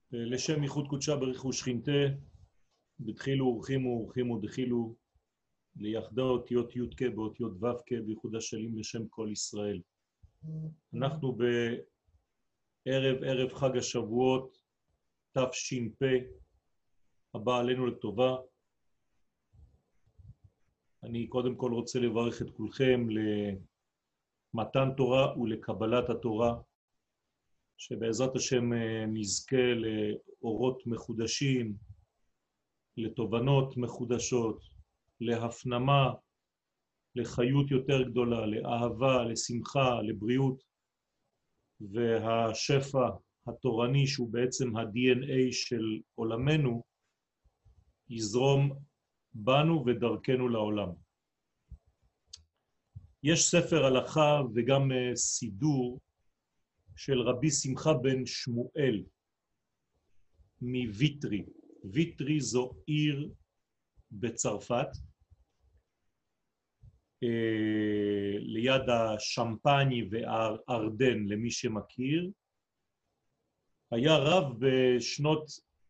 לשם ייחוד קודשה בריחו שכינתה, בתחילו ורחימו ורחימו דחילו, ליחדה אותיות י' באותיות ו' בייחוד השלים לשם כל ישראל. אנחנו ערב חג השבועות, תש"פ, הבא עלינו לטובה. אני קודם כל רוצה לברך את כולכם למתן תורה ולקבלת התורה, שבעזרת השם נזכה לאורות מחודשים, לתובנות מחודשות, להפנמה, לחיות יותר גדולה, לאהבה, לשמחה, לבריאות, והשפע התורני שהוא בעצם ה-DNA של עולמנו, יזרום בנו ודרכנו לעולם. יש ספר הלכה וגם סידור של רבי שמחה בן שמואל מוויטרי. ויטרי זו עיר בצרפת, ליד השמפני והארדן, למי שמכיר. היה רב בשנות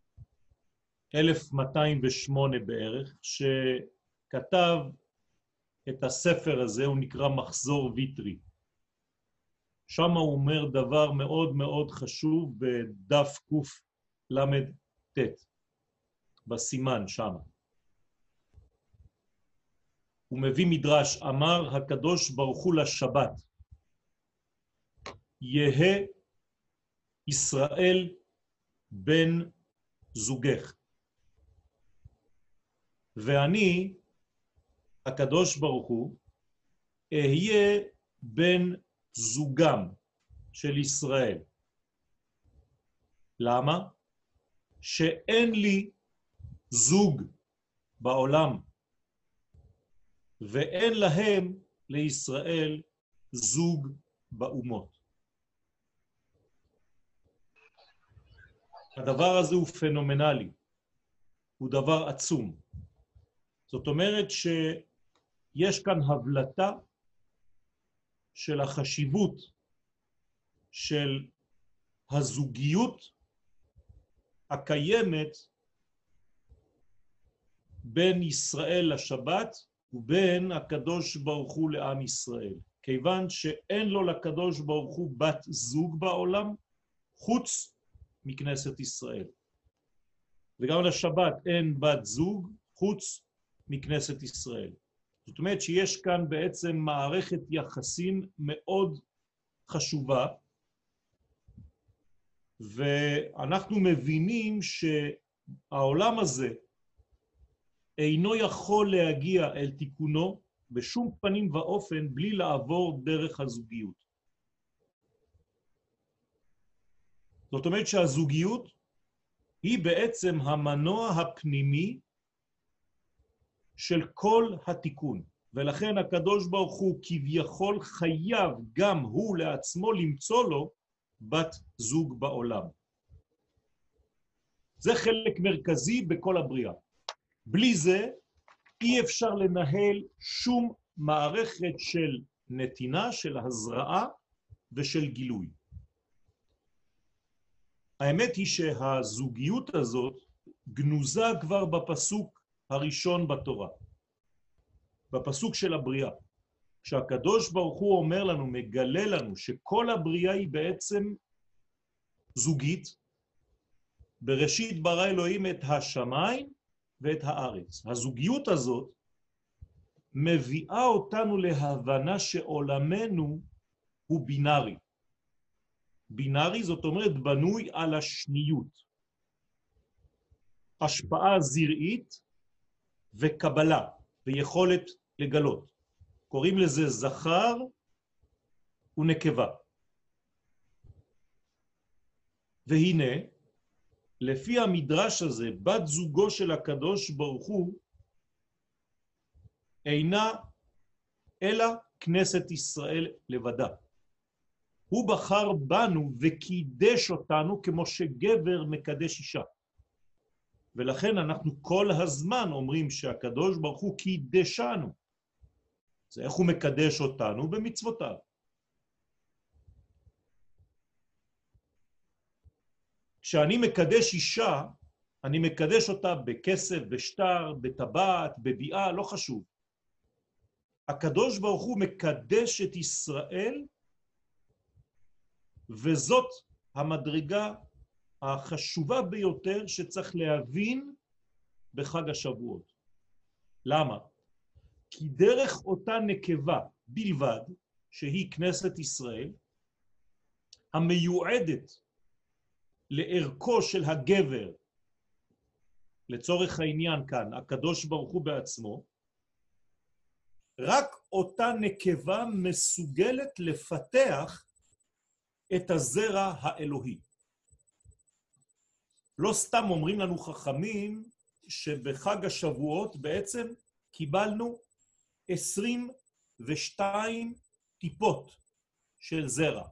1208 בערך, שכתב את הספר הזה, הוא נקרא מחזור ויטרי. שם הוא אומר דבר מאוד מאוד חשוב בדף קוף למד תת, בסימן שם. הוא מביא מדרש, אמר הקדוש ברוך הוא לשבת, יהא ישראל בן זוגך. ואני, הקדוש ברוך הוא, אהיה בן זוגם של ישראל. למה? שאין לי זוג בעולם, ואין להם, לישראל, זוג באומות. הדבר הזה הוא פנומנלי, הוא דבר עצום. זאת אומרת שיש כאן הבלטה של החשיבות של הזוגיות הקיימת בין ישראל לשבת ובין הקדוש ברוך הוא לעם ישראל. כיוון שאין לו לקדוש ברוך הוא בת זוג בעולם, חוץ מכנסת ישראל. וגם לשבת אין בת זוג, חוץ מכנסת ישראל. זאת אומרת שיש כאן בעצם מערכת יחסים מאוד חשובה, ואנחנו מבינים שהעולם הזה אינו יכול להגיע אל תיקונו בשום פנים ואופן בלי לעבור דרך הזוגיות. זאת אומרת שהזוגיות היא בעצם המנוע הפנימי של כל התיקון, ולכן הקדוש ברוך הוא כביכול חייב גם הוא לעצמו למצוא לו בת זוג בעולם. זה חלק מרכזי בכל הבריאה. בלי זה אי אפשר לנהל שום מערכת של נתינה, של הזרעה ושל גילוי. האמת היא שהזוגיות הזאת גנוזה כבר בפסוק הראשון בתורה, בפסוק של הבריאה. כשהקדוש ברוך הוא אומר לנו, מגלה לנו שכל הבריאה היא בעצם זוגית. בראשית ברא אלוהים את השמיים ואת הארץ. הזוגיות הזאת מביאה אותנו להבנה שעולמנו הוא בינארי. בינארי זאת אומרת בנוי על השניות. השפעה זרעית וקבלה ויכולת לגלות. קוראים לזה זכר ונקבה. והנה, לפי המדרש הזה, בת זוגו של הקדוש ברוך הוא אינה אלא כנסת ישראל לבדה. הוא בחר בנו וקידש אותנו כמו שגבר מקדש אישה. ולכן אנחנו כל הזמן אומרים שהקדוש ברוך הוא קידשנו. זה איך הוא מקדש אותנו במצוותיו. כשאני מקדש אישה, אני מקדש אותה בכסף, בשטר, בטבעת, בביאה, לא חשוב. הקדוש ברוך הוא מקדש את ישראל, וזאת המדרגה החשובה ביותר שצריך להבין בחג השבועות. למה? כי דרך אותה נקבה בלבד, שהיא כנסת ישראל, המיועדת לערכו של הגבר, לצורך העניין כאן, הקדוש ברוך הוא בעצמו, רק אותה נקבה מסוגלת לפתח את הזרע האלוהי. לא סתם אומרים לנו חכמים שבחג השבועות בעצם קיבלנו 22 טיפות של זרע.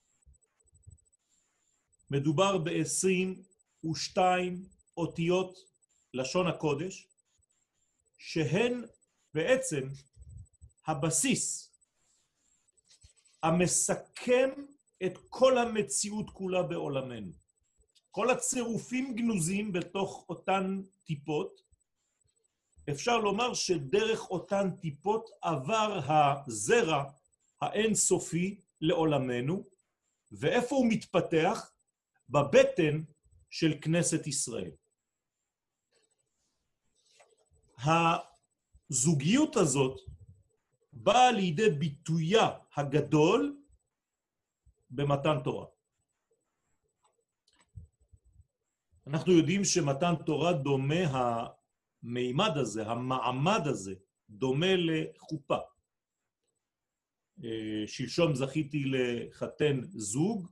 מדובר ב-22 אותיות לשון הקודש, שהן בעצם הבסיס המסכם את כל המציאות כולה בעולמנו. כל הצירופים גנוזים בתוך אותן טיפות, אפשר לומר שדרך אותן טיפות עבר הזרע האינסופי לעולמנו, ואיפה הוא מתפתח? בבטן של כנסת ישראל. הזוגיות הזאת באה לידי ביטויה הגדול במתן תורה. אנחנו יודעים שמתן תורה דומה, המימד הזה, המעמד הזה, דומה לחופה. שלשום זכיתי לחתן זוג,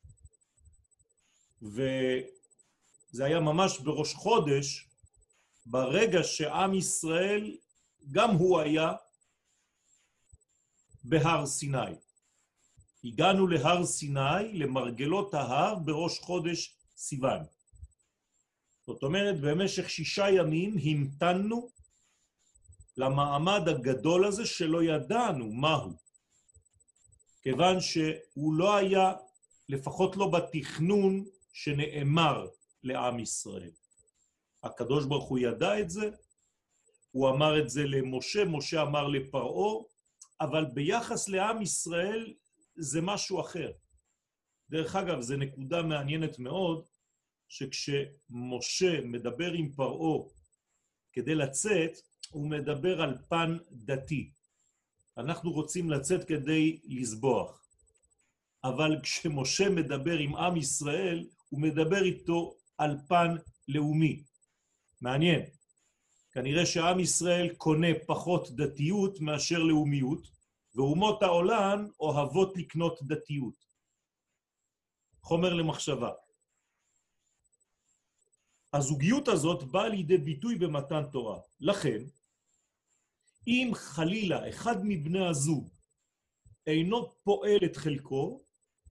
וזה היה ממש בראש חודש, ברגע שעם ישראל, גם הוא היה בהר סיני. הגענו להר סיני, למרגלות ההר, בראש חודש סיוון. זאת אומרת, במשך 6 ימים המתנו למעמד הגדול הזה שלא ידענו מהו. כיוון שהוא לא היה, לפחות לא בתכנון שנאמר לעם ישראל. הקדוש ברוך הוא ידע את זה, הוא אמר את זה למשה, משה אמר לפרעה, אבל ביחס לעם ישראל זה משהו אחר. דרך אגב, זו נקודה מעניינת מאוד, שכשמשה מדבר עם פרעה כדי לצאת, הוא מדבר על פן דתי. אנחנו רוצים לצאת כדי לסבוח. אבל כשמשה מדבר עם עם ישראל, הוא מדבר איתו על פן לאומי. מעניין. כנראה שעם ישראל קונה פחות דתיות מאשר לאומיות, ואומות העולם אוהבות לקנות דתיות. חומר למחשבה. הזוגיות הזאת באה לידי ביטוי במתן תורה. לכן, אם חלילה אחד מבני הזוג אינו פועל את חלקו,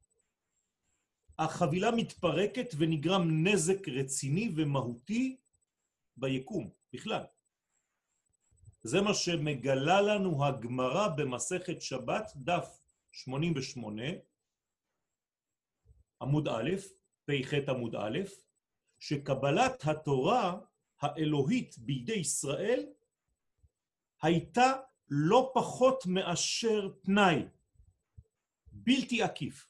החבילה מתפרקת ונגרם נזק רציני ומהותי ביקום בכלל. זה מה שמגלה לנו הגמרא במסכת שבת, דף 88, עמוד א', פ"ח עמוד א', שקבלת התורה האלוהית בידי ישראל הייתה לא פחות מאשר תנאי, בלתי עקיף.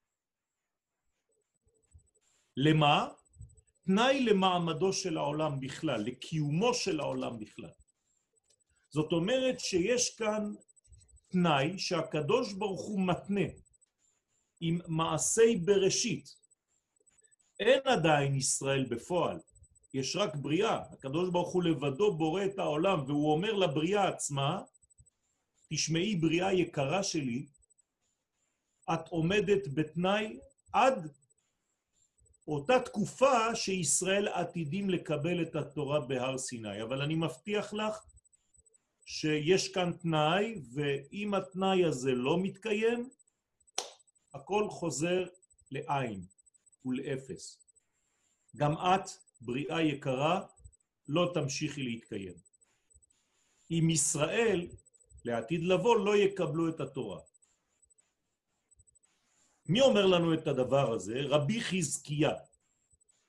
למה? תנאי למעמדו של העולם בכלל, לקיומו של העולם בכלל. זאת אומרת שיש כאן תנאי שהקדוש ברוך הוא מתנה עם מעשי בראשית. אין עדיין ישראל בפועל, יש רק בריאה. הקדוש ברוך הוא לבדו בורא את העולם, והוא אומר לבריאה עצמה, תשמעי בריאה יקרה שלי, את עומדת בתנאי עד אותה תקופה שישראל עתידים לקבל את התורה בהר סיני. אבל אני מבטיח לך שיש כאן תנאי, ואם התנאי הזה לא מתקיים, הכל חוזר לעין ולאפס. גם את, בריאה יקרה, לא תמשיכי להתקיים. אם ישראל לעתיד לבוא לא יקבלו את התורה. מי אומר לנו את הדבר הזה? רבי חזקיה.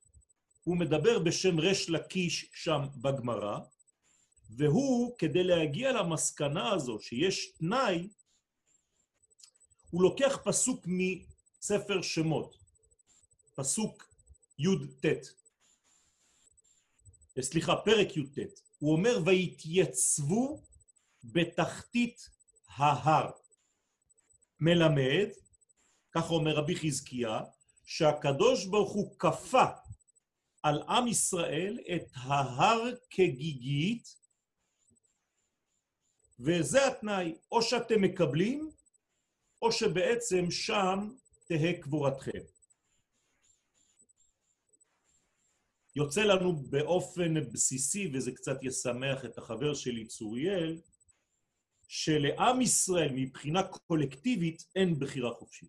הוא מדבר בשם רש לקיש שם בגמרא, והוא, כדי להגיע למסקנה הזו שיש תנאי, הוא לוקח פסוק מספר שמות, פסוק י"ט. סליחה, פרק י"ט. הוא אומר, ויתייצבו בתחתית ההר. מלמד, כך אומר רבי חזקיה, שהקדוש ברוך הוא כפה על עם ישראל את ההר כגיגית, וזה התנאי, או שאתם מקבלים, או שבעצם שם תהא קבורתכם. יוצא לנו באופן בסיסי, וזה קצת ישמח את החבר שלי צוריאל, שלעם ישראל מבחינה קולקטיבית אין בחירה חופשית.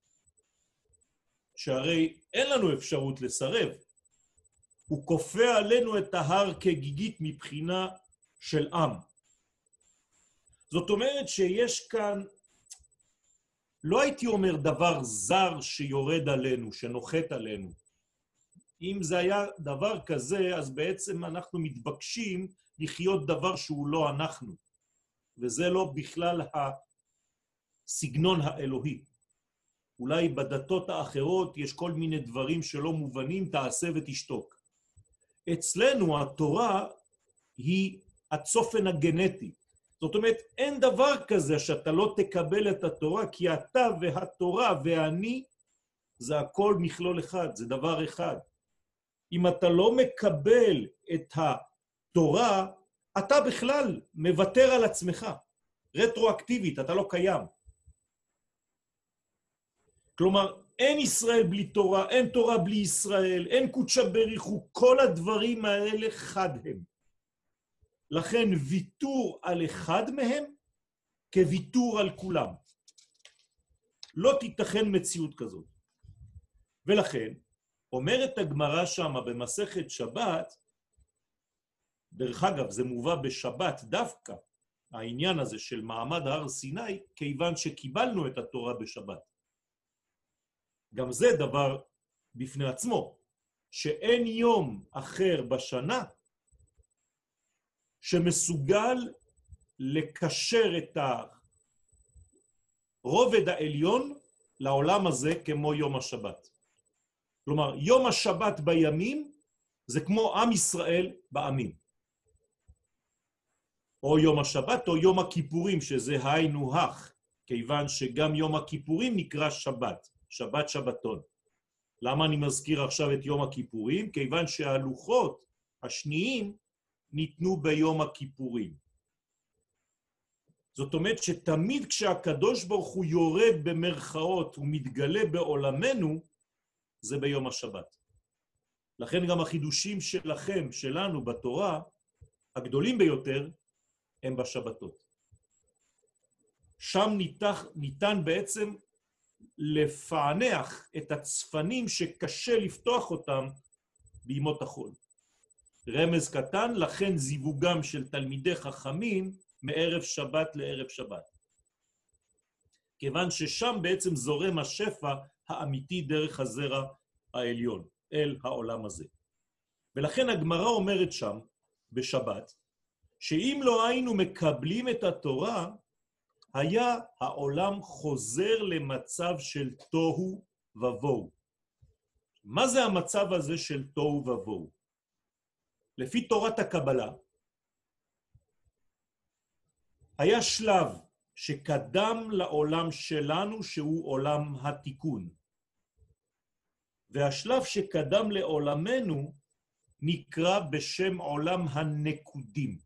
שהרי אין לנו אפשרות לסרב. הוא כופה עלינו את ההר כגיגית מבחינה של עם. זאת אומרת שיש כאן, לא הייתי אומר דבר זר שיורד עלינו, שנוחת עלינו. אם זה היה דבר כזה, אז בעצם אנחנו מתבקשים לחיות דבר שהוא לא אנחנו. וזה לא בכלל הסגנון האלוהי. אולי בדתות האחרות יש כל מיני דברים שלא מובנים, תעשה ותשתוק. אצלנו התורה היא הצופן הגנטי. זאת אומרת, אין דבר כזה שאתה לא תקבל את התורה, כי אתה והתורה ואני, זה הכל מכלול אחד, זה דבר אחד. אם אתה לא מקבל את התורה, אתה בכלל מוותר על עצמך. רטרואקטיבית, אתה לא קיים. כלומר, אין ישראל בלי תורה, אין תורה בלי ישראל, אין קודשא בריחו, כל הדברים האלה חד הם. לכן ויתור על אחד מהם כוויתור על כולם. לא תיתכן מציאות כזאת. ולכן, אומרת הגמרא שמה במסכת שבת, דרך אגב, זה מובא בשבת דווקא, העניין הזה של מעמד הר סיני, כיוון שקיבלנו את התורה בשבת. גם זה דבר בפני עצמו, שאין יום אחר בשנה שמסוגל לקשר את הרובד העליון לעולם הזה כמו יום השבת. כלומר, יום השבת בימים זה כמו עם ישראל בעמים. או יום השבת או יום הכיפורים, שזה היינו הך, כיוון שגם יום הכיפורים נקרא שבת, שבת שבתון. למה אני מזכיר עכשיו את יום הכיפורים? כיוון שהלוחות השניים ניתנו ביום הכיפורים. זאת אומרת שתמיד כשהקדוש ברוך הוא יורד במרכאות ומתגלה בעולמנו, זה ביום השבת. לכן גם החידושים שלכם, שלנו בתורה, הגדולים ביותר, הם בשבתות. שם ניתן בעצם לפענח את הצפנים שקשה לפתוח אותם בימות החול. רמז קטן, לכן זיווגם של תלמידי חכמים מערב שבת לערב שבת. כיוון ששם בעצם זורם השפע האמיתי דרך הזרע העליון אל העולם הזה. ולכן הגמרא אומרת שם בשבת, שאם לא היינו מקבלים את התורה, היה העולם חוזר למצב של תוהו ובוהו. מה זה המצב הזה של תוהו ובוהו? לפי תורת הקבלה, היה שלב שקדם לעולם שלנו שהוא עולם התיקון. והשלב שקדם לעולמנו נקרא בשם עולם הנקודים.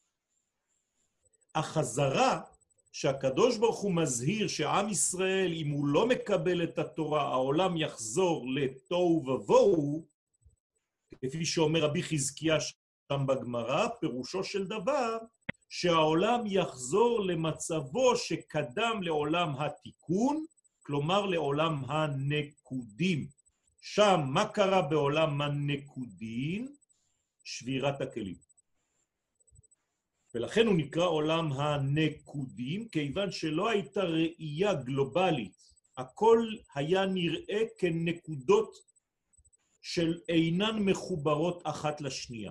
החזרה שהקדוש ברוך הוא מזהיר שעם ישראל, אם הוא לא מקבל את התורה, העולם יחזור לתוהו ובוהו, כפי שאומר רבי חזקיה שם בגמרא, פירושו של דבר, שהעולם יחזור למצבו שקדם לעולם התיקון, כלומר לעולם הנקודים. שם, מה קרה בעולם הנקודים? שבירת הכלים. ולכן הוא נקרא עולם הנקודים, כיוון שלא הייתה ראייה גלובלית. הכל היה נראה כנקודות של אינן מחוברות אחת לשנייה.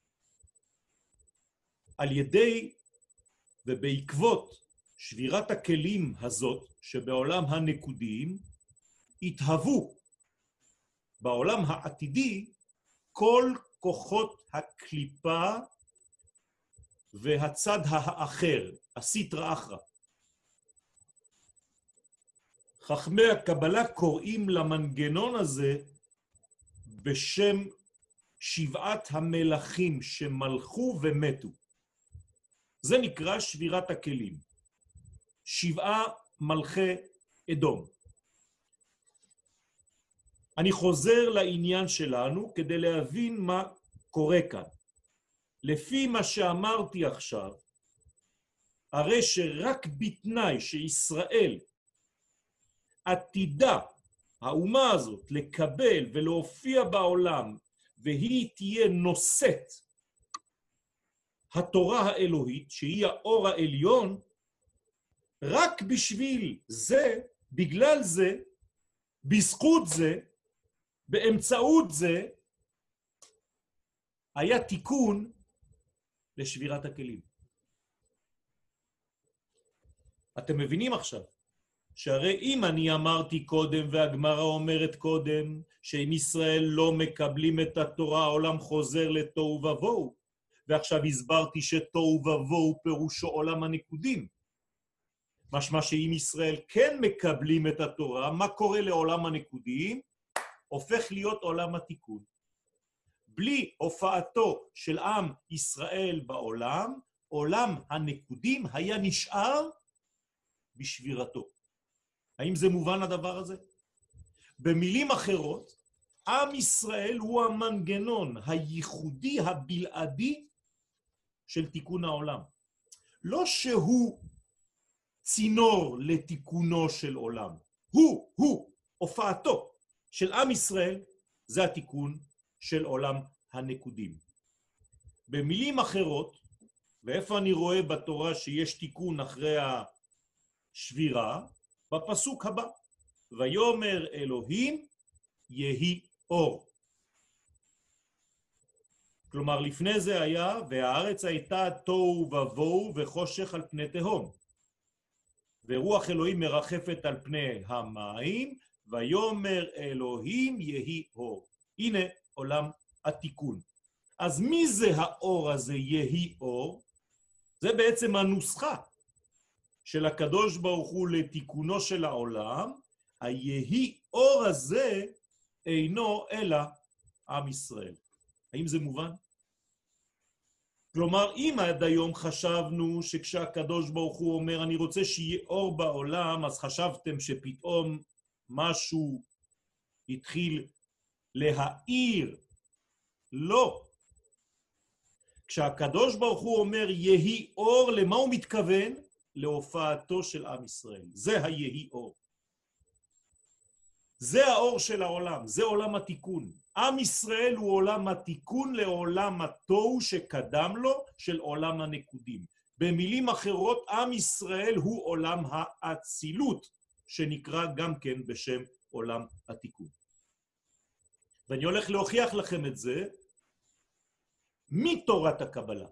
על ידי ובעקבות שבירת הכלים הזאת שבעולם הנקודיים, התהוו בעולם העתידי כל כוחות הקליפה והצד האחר, הסיטרא אחרא. חכמי הקבלה קוראים למנגנון הזה בשם שבעת המלכים שמלכו ומתו. זה נקרא שבירת הכלים. 7 מלכי אדום. אני חוזר לעניין שלנו כדי להבין מה קורה כאן. לפי מה שאמרתי עכשיו, הרי שרק בתנאי שישראל עתידה, האומה הזאת, לקבל ולהופיע בעולם, והיא תהיה נושאת התורה האלוהית, שהיא האור העליון, רק בשביל זה, בגלל זה, בזכות זה, באמצעות זה, היה תיקון לשבירת הכלים. אתם מבינים עכשיו? שהרי אם אני אמרתי קודם והגמרא אומרת קודם שאם ישראל לא מקבלים את התורה העולם חוזר לתוהו ובוהו, ועכשיו הסברתי שתוהו ובוהו פירושו עולם הנקודים. משמע שאם ישראל כן מקבלים את התורה, מה קורה לעולם הנקודים? הופך להיות עולם התיקון. בלי הופעתו של עם ישראל בעולם, עולם הנקודים היה נשאר בשבירתו. האם זה מובן הדבר הזה? במילים אחרות, עם ישראל הוא המנגנון הייחודי הבלעדי של תיקון העולם. לא שהוא צינור לתיקונו של עולם. הוא, הופעתו של עם ישראל, זה התיקון של עולם הנקודים. במילים אחרות, ואיפה אני רואה בתורה שיש תיקון אחרי השבירה? בפסוק הבא, ויאמר אלוהים יהי אור. כלומר, לפני זה היה, והארץ הייתה תוהו ובוהו וחושך על פני תהום. ורוח אלוהים מרחפת על פני המים, ויאמר אלוהים יהי אור. הנה עולם התיקון. אז מי זה האור הזה יהי אור? זה בעצם הנוסחה של הקדוש ברוך הוא לתיקונו של העולם. היהי אור הזה אינו אלא עם ישראל. האם זה מובן? כלומר, אם עד היום חשבנו שכשהקדוש ברוך הוא אומר אני רוצה שיהיה אור בעולם, אז חשבתם שפתאום משהו התחיל להאיר. לא. כשהקדוש ברוך הוא אומר יהי אור, למה הוא מתכוון? להופעתו של עם ישראל. זה היהי אור. זה האור של העולם, זה עולם התיקון. עם ישראל הוא עולם התיקון לעולם התוהו שקדם לו של עולם הנקודים. במילים אחרות, עם ישראל הוא עולם האצילות, שנקרא גם כן בשם עולם התיקון. ואני הולך להוכיח לכם את זה מתורת הקבלה.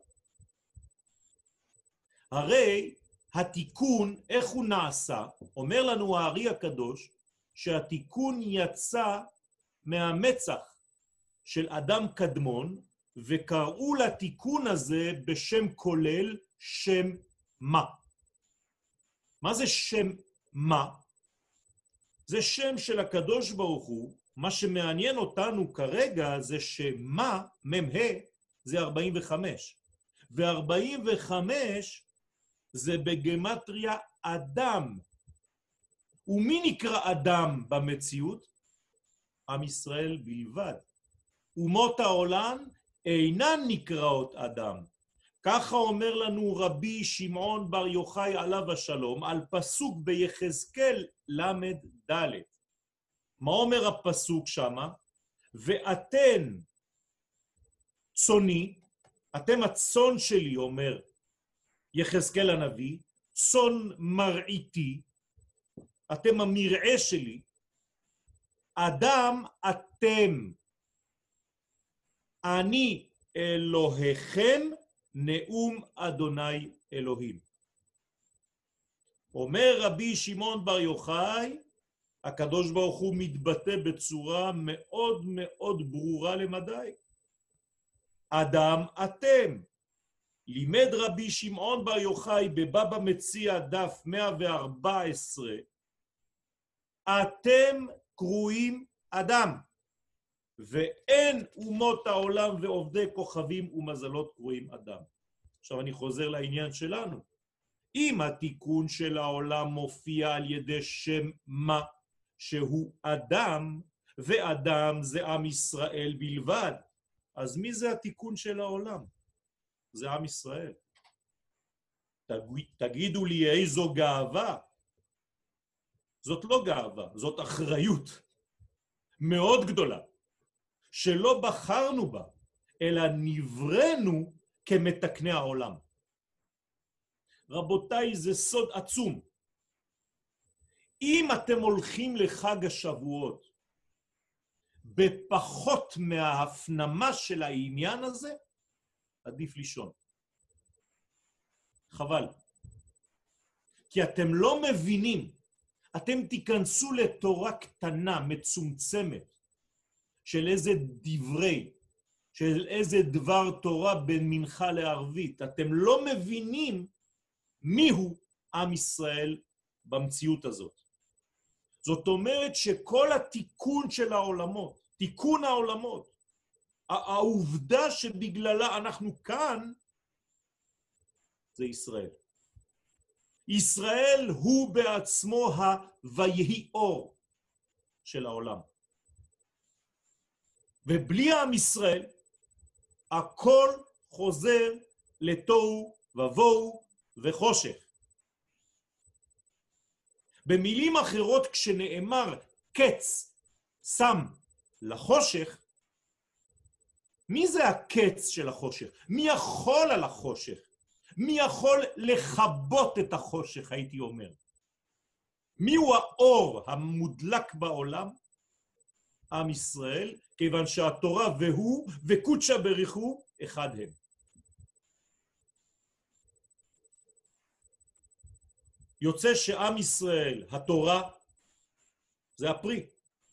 הרי התיקון, איך הוא נעשה? אומר לנו הארי הקדוש, שהתיקון יצא מהמצח של אדם קדמון, וקראו לתיקון הזה בשם כולל שם מה. מה זה שם מה? זה שם של הקדוש ברוך הוא. מה שמעניין אותנו כרגע זה שמה, ממה, זה 45. ו-45 זה בגמטריה אדם. ומי נקרא אדם במציאות? עם ישראל בלבד. אומות העולם אינן נקראות אדם. ככה אומר לנו רבי שמעון בר יוחאי עליו השלום, על פסוק ביחזקאל למד ד'. מה אומר הפסוק שמה? ואתן צוני, אתם הצאן שלי, אומר יחזקאל הנביא, צאן מרעיתי, אתם המרעה שלי, אדם אתם, אני אלוהיכם נאום אדוני אלוהים. אומר רבי שמעון בר יוחאי, הקדוש ברוך הוא מתבטא בצורה מאוד מאוד ברורה למדי. אדם אתם. לימד רבי שמעון בר יוחאי בבבא מציעא דף 114, אתם קרואים אדם, ואין אומות העולם ועובדי כוכבים ומזלות קרואים אדם. עכשיו אני חוזר לעניין שלנו. אם התיקון של העולם מופיע על ידי שם מה שהוא אדם, ואדם זה עם ישראל בלבד, אז מי זה התיקון של העולם? זה עם ישראל. תגידו לי איזו גאווה. זאת לא גאווה, זאת אחריות מאוד גדולה, שלא בחרנו בה, אלא נבראנו כמתקני העולם. רבותיי, זה סוד עצום. אם אתם הולכים לחג השבועות בפחות מההפנמה של העניין הזה, עדיף לישון. חבל. כי אתם לא מבינים, אתם תיכנסו לתורה קטנה, מצומצמת, של איזה דברי, של איזה דבר תורה בין מנחה לערבית. אתם לא מבינים מיהו עם ישראל במציאות הזאת. זאת אומרת שכל התיקון של העולמות, תיקון העולמות, העובדה שבגללה אנחנו כאן, זה ישראל. ישראל הוא בעצמו ה"ויהי אור" של העולם. ובלי עם ישראל, הכל חוזר לתוהו ובוהו וחושך. במילים אחרות, כשנאמר קץ שם לחושך, מי זה הקץ של החושך? מי יכול על החושך? מי יכול לחבות את החושך, הייתי אומר? מי הוא האור המודלק בעולם? עם ישראל, כיוון שהתורה והוא וקודשא בריך הוא אחד הם. יוצא שעם ישראל, התורה, זה הפרי.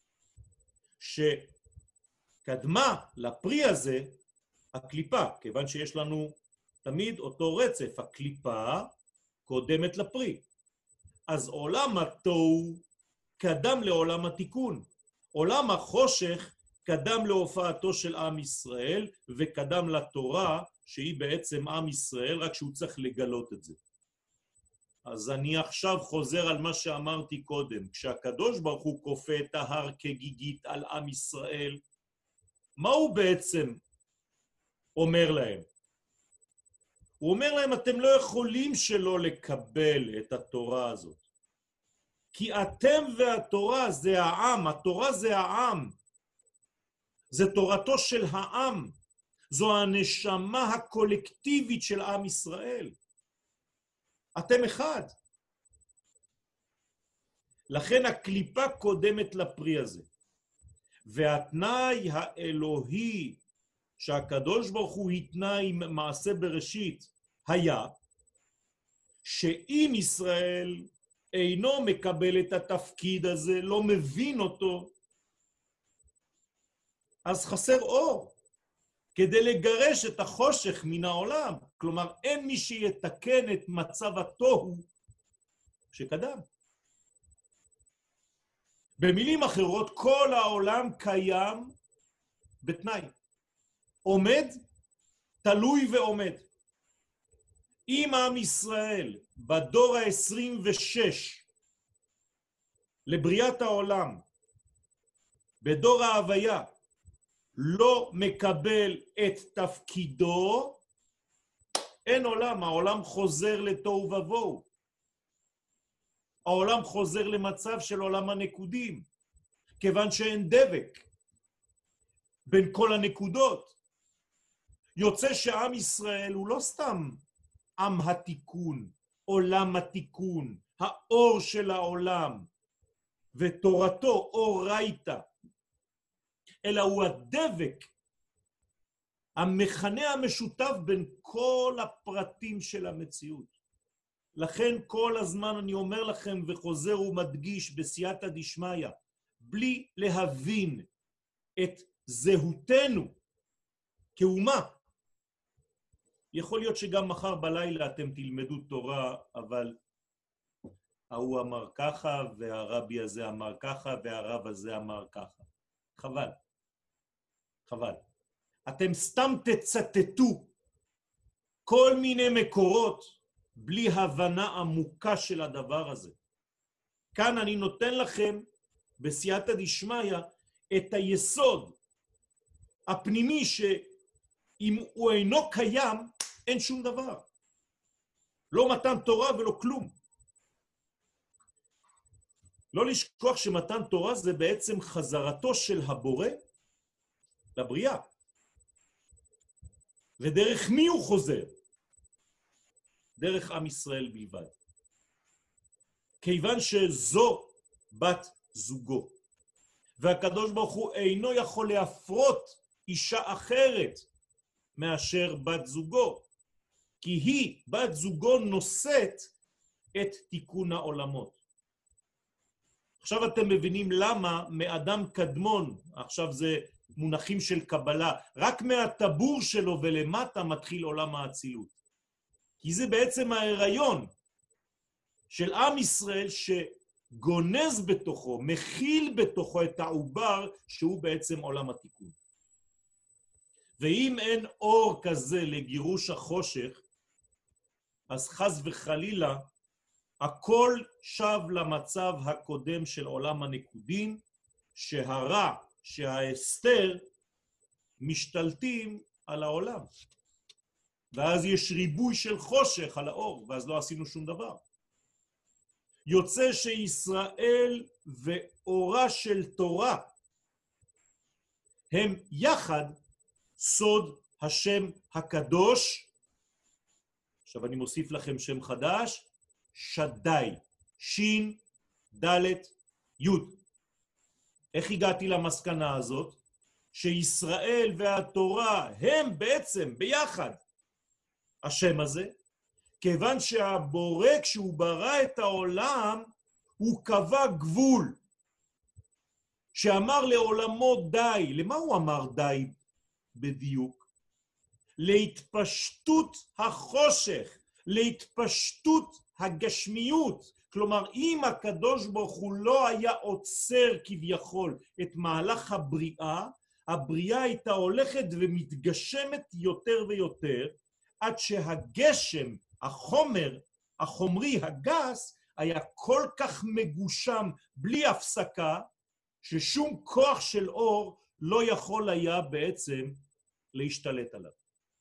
שקדמה לפרי הזה, הקליפה, כיוון שיש לנו תמיד אותו רצף, הקליפה קודמת לפרי. אז עולם התוהו קדם לעולם התיקון. עולם החושך קדם להופעתו של עם ישראל, וקדם לתורה, שהיא בעצם עם ישראל, רק שהוא צריך לגלות את זה. אז אני עכשיו חוזר על מה שאמרתי קודם. כשהקדוש ברוך הוא כופה את ההר כגיגית על עם ישראל, מה הוא בעצם אומר להם? הוא אומר להם, אתם לא יכולים שלא לקבל את התורה הזאת. כי אתם והתורה זה העם, התורה זה העם. זה תורתו של העם. זו הנשמה הקולקטיבית של עם ישראל. אתם אחד. לכן הקליפה קודמת לפרי הזה. והתנאי האלוהי שהקדוש ברוך הוא התנה עם מעשה בראשית היה שאם ישראל אינו מקבל את התפקיד הזה, לא מבין אותו, אז חסר אור כדי לגרש את החושך מן העולם. כלומר, אין מי שיתקן את מצב התוהו שקדם. במילים אחרות, כל העולם קיים בתנאי. עומד, תלוי ועומד. אם עם ישראל בדור ה-26 לבריאת העולם, בדור ההוויה, לא מקבל את תפקידו, אין עולם, העולם חוזר לתוהו ובוהו. העולם חוזר למצב של עולם הנקודים, כיוון שאין דבק בין כל הנקודות. יוצא שעם ישראל הוא לא סתם עם התיקון, עולם התיקון, האור של העולם, ותורתו אורייתא, אלא הוא הדבק המכנה המשותף בין כל הפרטים של המציאות. לכן כל הזמן אני אומר לכם וחוזר ומדגיש בסייעתא דשמיא, בלי להבין את זהותנו כאומה, יכול להיות שגם מחר בלילה אתם תלמדו תורה, אבל ההוא אמר ככה, והרבי הזה אמר ככה, והרב הזה אמר ככה. חבל. חבל. אתם סתם תצטטו כל מיני מקורות בלי הבנה עמוקה של הדבר הזה. כאן אני נותן לכם בסייעתא דשמיא את היסוד הפנימי שאם הוא אינו קיים, אין שום דבר. לא מתן תורה ולא כלום. לא לשכוח שמתן תורה זה בעצם חזרתו של הבורא לבריאה. ודרך מי הוא חוזר? דרך עם ישראל בלבד. כיוון שזו בת זוגו. והקדוש ברוך הוא אינו יכול להפרות אישה אחרת מאשר בת זוגו. כי היא, בת זוגו, נושאת את תיקון העולמות. עכשיו אתם מבינים למה מאדם קדמון, עכשיו זה מונחים של קבלה, רק מהטבור שלו ולמטה מתחיל עולם האצילות. כי זה בעצם ההיריון של עם ישראל שגונז בתוכו, מכיל בתוכו את העובר שהוא בעצם עולם התיקון. ואם אין אור כזה לגירוש החושך, אז חס וחלילה, הכל שב למצב הקודם של עולם הנקודים, שהרע, שההסתר, משתלטים על העולם. ואז יש ריבוי של חושך על האור, ואז לא עשינו שום דבר. יוצא שישראל ואורה של תורה, הם יחד סוד השם הקדוש. עכשיו אני מוסיף לכם שם חדש, שדי, שין, דלת, יוד. איך הגעתי למסקנה הזאת? שישראל והתורה הם בעצם ביחד השם הזה, כיוון שהבורא כשהוא ברא את העולם, הוא קבע גבול, שאמר לעולמו די. למה הוא אמר די בדיוק? להתפשטות החושך, להתפשטות הגשמיות. כלומר, אם הקדוש ברוך הוא לא היה עוצר כביכול את מהלך הבריאה, הבריאה הייתה הולכת ומתגשמת יותר ויותר, עד שהגשם, החומר, החומרי, הגס, היה כל כך מגושם בלי הפסקה, ששום כוח של אור לא יכול היה בעצם להשתלט עליו.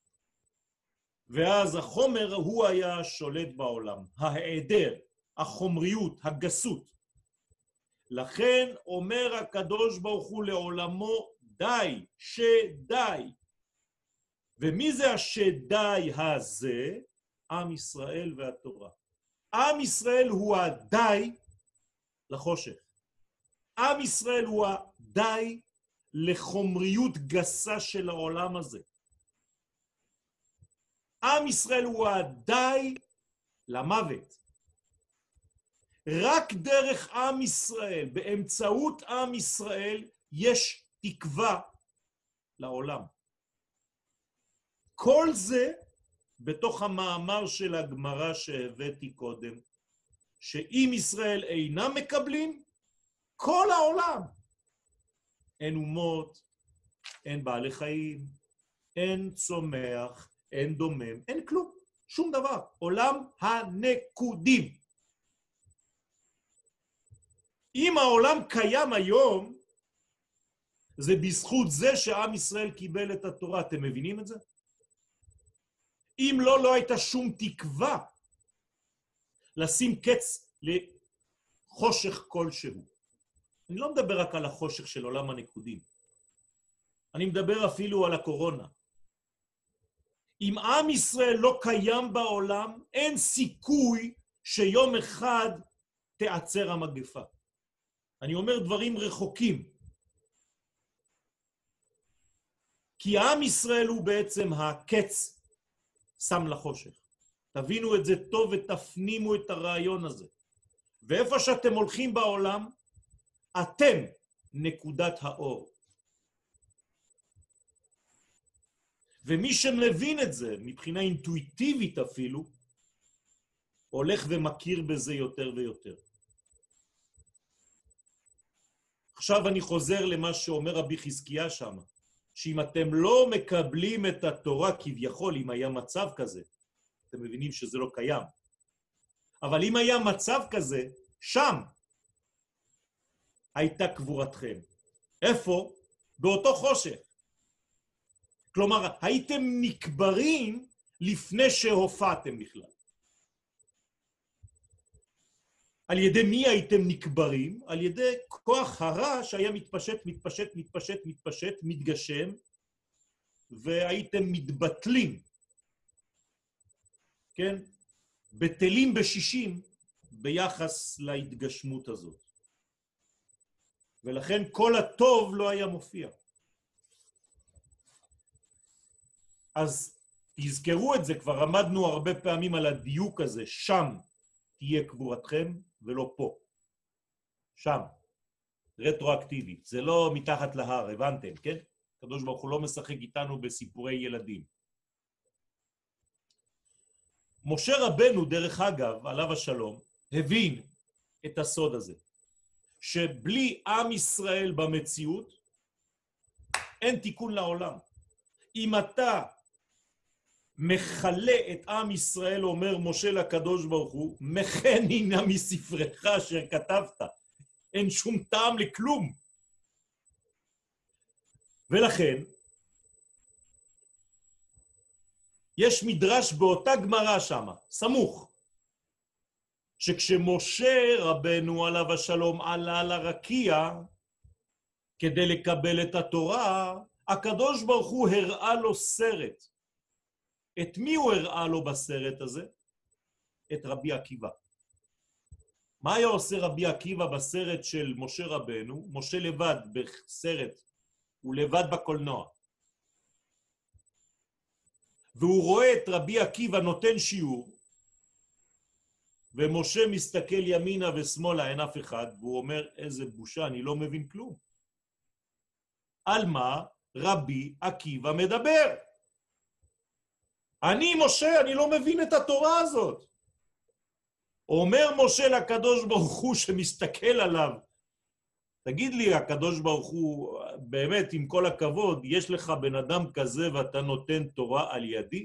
ואז החומר הוא היה שולט בעולם, ההיעדר, החומריות, הגסות. לכן אומר הקדוש ברוך הוא לעולמו די, שדי. ומי זה השדי הזה? עם ישראל והתורה. עם ישראל הוא הדי לחושך. עם ישראל הוא הדי לחומריות גסה של העולם הזה. עם ישראל הוא הדי למוות. רק דרך עם ישראל, באמצעות עם ישראל, יש תקווה לעולם. כל זה בתוך המאמר של הגמרא שהבאתי קודם, שאם ישראל אינם מקבלים, כל העולם, אין אומות, אין בעלי חיים, אין צומח, אין דומם, אין כלום, שום דבר. עולם הנקודים. אם העולם קיים היום, זה בזכות זה שעם ישראל קיבל את התורה. אתם מבינים את זה? אם לא, לא הייתה שום תקווה לשים קץ לחושך כלשהו. אני לא מדבר רק על החושך של עולם הנקודים. אני מדבר אפילו על הקורונה. אם עם ישראל לא קיים בעולם, אין סיכוי שיום אחד תעצר המגפה. אני אומר דברים רחוקים. כי עם ישראל הוא בעצם הקץ שם לחושך. תבינו את זה טוב ותפנימו את הרעיון הזה. ואיפה שאתם הולכים בעולם, אתם נקודת האור. ומי שמבין את זה, מבחינה אינטואיטיבית אפילו, הולך ומכיר בזה יותר ויותר. עכשיו אני חוזר למה שאומר רבי חזקיה שם, שאם אתם לא מקבלים את התורה כביכול, אם היה מצב כזה, אתם מבינים שזה לא קיים. אבל אם היה מצב כזה, שם הייתה קבורתכם. איפה? באותו חושך. כלומר, הייתם נקברים לפני שהופעתם בכלל. על ידי מי הייתם נקברים? על ידי כוח הרע שהיה מתפשט, מתגשם, והייתם מתבטלים, כן? בטלים בשישים ביחס להתגשמות הזאת. ולכן כל הטוב לא היה מופיע. אז תזכרו את זה, כבר עמדנו הרבה פעמים על הדיוק הזה, שם תהיה קבורתכם ולא פה. שם, רטרואקטיבית, זה לא מתחת להר, הבנתם, כן? הקדוש ברוך הוא לא משחק איתנו בסיפורי ילדים. משה רבנו, דרך אגב, עליו השלום, הבין את הסוד הזה, שבלי עם ישראל במציאות, אין תיקון לעולם. אם אתה מחלה את עם ישראל, אומר משה לקדוש ברוך הוא, מכני נא מספרך אשר כתבת. אין שום טעם לכלום. ולכן, יש מדרש באותה גמרא שם, סמוך, שכשמשה רבנו עליו השלום עלה לרקיע, כדי לקבל את התורה, הקדוש ברוך הוא הראה לו סרט. את מי הוא הראה לו בסרט הזה? את רבי עקיבא. מה היה עושה רבי עקיבא בסרט של משה רבנו? משה לבד בסרט, הוא לבד בקולנוע. והוא רואה את רבי עקיבא נותן שיעור, ומשה מסתכל ימינה ושמאלה, אין אף אחד, והוא אומר, איזה בושה, אני לא מבין כלום. על מה רבי עקיבא מדבר? אני משה, אני לא מבין את התורה הזאת. אומר משה לקדוש ברוך הוא שמסתכל עליו, תגיד לי, הקדוש ברוך הוא, באמת עם כל הכבוד, יש לך בן אדם כזה ואתה נותן תורה על ידי?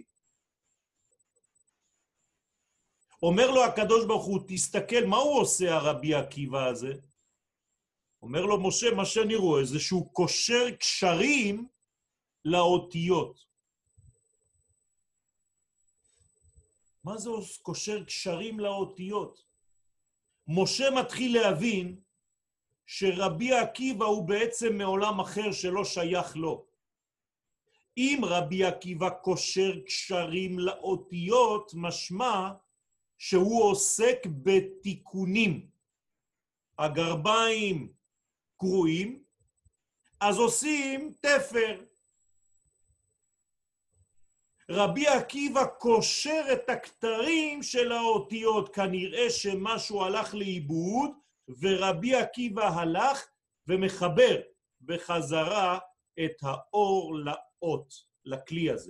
אומר לו הקדוש ברוך הוא, תסתכל, מה הוא עושה הרבי עקיבא הזה? אומר לו משה, מה שאני רואה זה שהוא קושר קשרים לאותיות. מה זה קושר קשרים לאותיות? משה מתחיל להבין שרבי עקיבא הוא בעצם מעולם אחר שלא שייך לו. אם רבי עקיבא קושר קשרים לאותיות, משמע שהוא עוסק בתיקונים. הגרביים קרועים, אז עושים תפר. רבי עקיבא קושר את הכתרים של האותיות, כנראה שמשהו הלך לאיבוד, ורבי עקיבא הלך ומחבר בחזרה את האור לאות, לכלי הזה.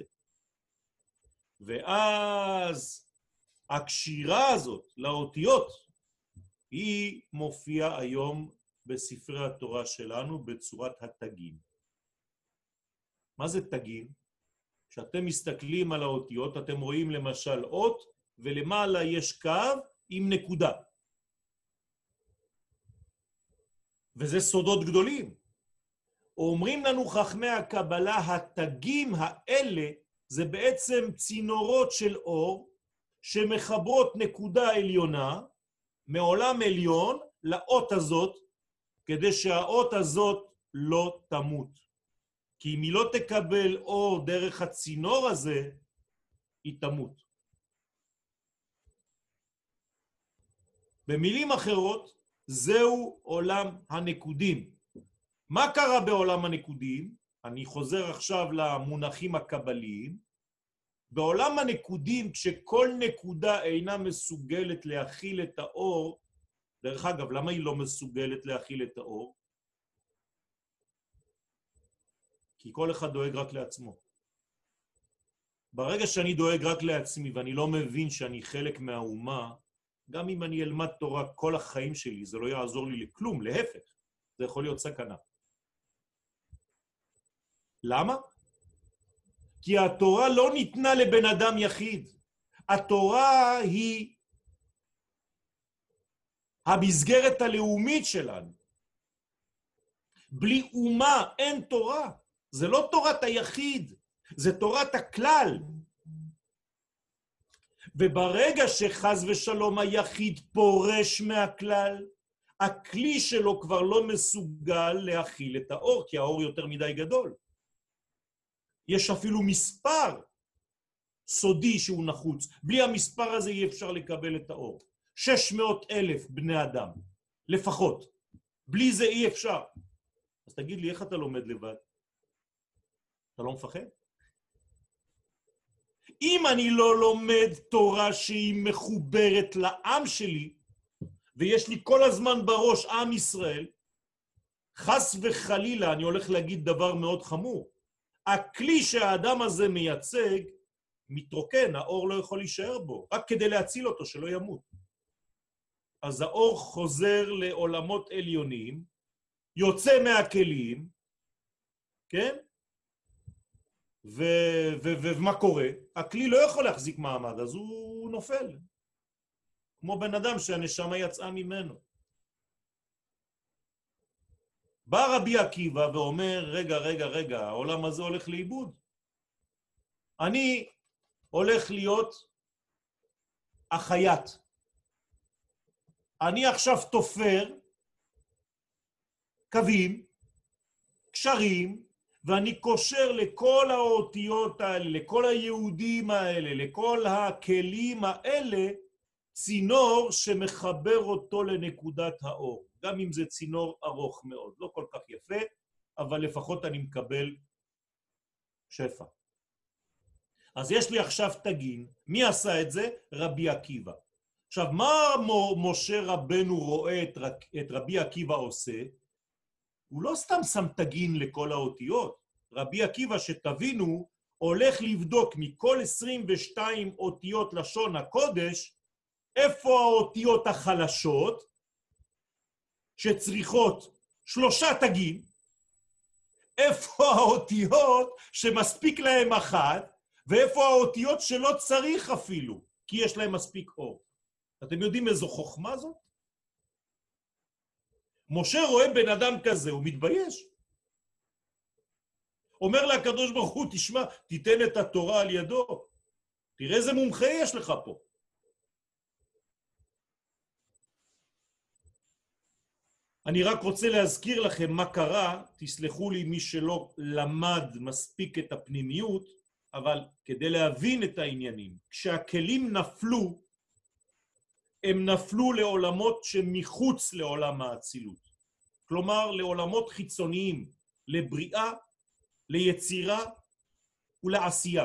ואז הקשירה הזאת לאותיות, היא מופיעה היום בספרי התורה שלנו בצורת התגים. מה זה תגים? כשאתם מסתכלים על האותיות, אתם רואים למשל אות, ולמעלה יש קו עם נקודה. וזה סודות גדולים. אומרים לנו חכמי הקבלה, התגים האלה זה בעצם צינורות של אור, שמחברות נקודה עליונה, מעולם עליון, לאות הזאת, כדי שהאות הזאת לא תמות. כי אם היא לא תקבל אור דרך הצינור הזה, היא תמות. במילים אחרות, זהו עולם הנקודים. מה קרה בעולם הנקודים? אני חוזר עכשיו למונחים הקבליים, בעולם הנקודים, כשכל נקודה אינה מסוגלת להכיל את האור, דרך אגב, למה היא לא מסוגלת להכיל את האור? כי כל אחד דואג רק לעצמו. ברגע שאני דואג רק לעצמי ואני לא מבין שאני חלק מהאומה, גם אם אני אלמד תורה כל החיים שלי, זה לא יעזור לי לכלום, להפך. זה יכול להיות סכנה. למה? כי התורה לא ניתנה לבן אדם יחיד. התורה היא המסגרת הלאומית שלנו. בלי אומה אין תורה. זה לא תורת היחיד, זה תורת הכלל. וברגע שחז ושלום היחיד פורש מהכלל, הכלי שלו כבר לא מסוגל להכיל את האור, כי האור יותר מדי גדול. יש אפילו מספר סודי שהוא נחוץ. בלי המספר הזה אי אפשר לקבל את האור. 600,000 בני אדם, לפחות. בלי זה אי אפשר. אז תגיד לי, איך אתה לומד לבד? אתה לא מפחד? אם אני לא לומד תורה שהיא מחוברת לעם שלי, ויש לי כל הזמן בראש עם ישראל, חס וחלילה, אני הולך להגיד דבר מאוד חמור. הכלי שהאדם הזה מייצג, מתרוקן, האור לא יכול להישאר בו, רק כדי להציל אותו, שלא ימות. אז האור חוזר לעולמות עליונים, יוצא מהכלים, כן? ומה קורה? הכלי לא יכול להחזיק מעמד, אז הוא נופל. כמו בן אדם שהנשמה יצאה ממנו. בא רבי עקיבא ואומר, רגע, העולם הזה הולך לאיבוד. אני הולך להיות החייט. אני עכשיו תופר קווים, קשרים, ואני קושר לכל האותיות האלה, לכל היהודים האלה, לכל הכלים האלה, צינור שמחבר אותו לנקודת האור. גם אם זה צינור ארוך מאוד, לא כל כך יפה, אבל לפחות אני מקבל שפע. אז יש לי עכשיו תגין. מי עשה את זה? רבי עקיבא. עכשיו, מה משה רבנו רואה את רבי עקיבא עושה? הוא לא סתם שם תגין לכל האותיות. רבי עקיבא, שתבינו, הולך לבדוק מכל 22 אותיות לשון הקודש, איפה האותיות החלשות, שצריכות 3 תגין, איפה האותיות שמספיק להם 1, ואיפה האותיות שלא צריך אפילו, כי יש להם מספיק אור. אתם יודעים איזו חוכמה זאת? משה רואה בן אדם כזה, הוא מתבייש. אומר לה הקדוש ברוך הוא, תשמע, תיתן את התורה על ידו. תראה איזה מומחה יש לך פה. אני רק רוצה להזכיר לכם מה קרה, תסלחו לי מי שלא למד מספיק את הפנימיות, אבל כדי להבין את העניינים, כשהכלים נפלו, הם נפלו לעולמות שמחוץ לעולם האצילות. כלומר, לעולמות חיצוניים, לבריאה, ליצירה ולעשייה.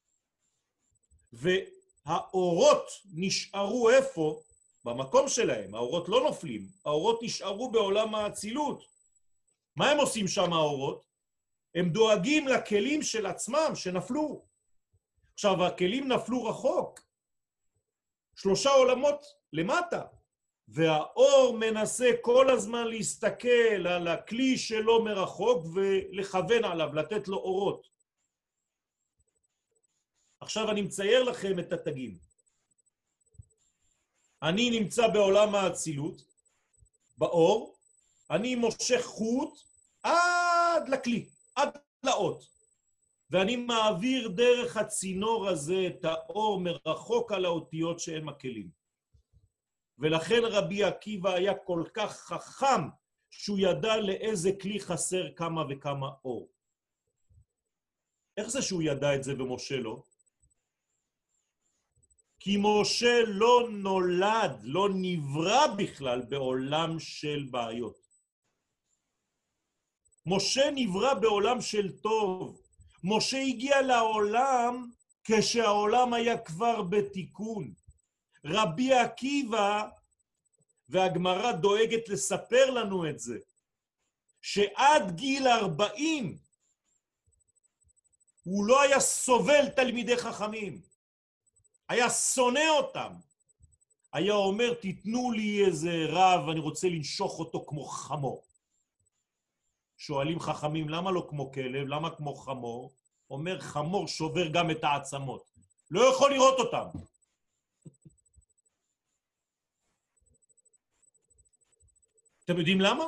והאורות נשארו איפה? במקום שלהם. האורות לא נופלים, האורות נשארו בעולם האצילות. מה הם עושים שם האורות? הם דואגים לכלים של עצמם שנפלו. עכשיו, הכלים נפלו רחוק. 3 עולמות למטה. והאור מנסה כל הזמן להסתכל על הכלי שלו מרחוק ולכוון עליו, לתת לו אורות. עכשיו אני מצייר לכם את התגים. אני נמצא בעולם האצילות, באור, אני מושך חוט עד לכלי, עד לאות. ואני מעביר דרך הצינור הזה את האור מרחוק על האותיות שהם הכלים. ולכן רבי עקיבא היה כל כך חכם, שהוא ידע לאיזה כלי חסר כמה וכמה אור. איך זה שהוא ידע את זה ומשה לא? כי משה לא נולד, לא נברא בכלל בעולם של בעיות. משה נברא בעולם של טוב. משה הגיע לעולם כשהעולם היה כבר בתיקון. רבי עקיבא, והגמרא דואגת לספר לנו את זה, שעד גיל 40 הוא לא היה סובל תלמידי חכמים, היה שונא אותם, היה אומר תיתנו לי איזה רב, אני רוצה לנשוך אותו כמו חמור. שואלים חכמים למה לא כמו כלב, למה כמו חמור? אומר חמור שובר גם את העצמות, לא יכול לראות אותם. אתם יודעים למה?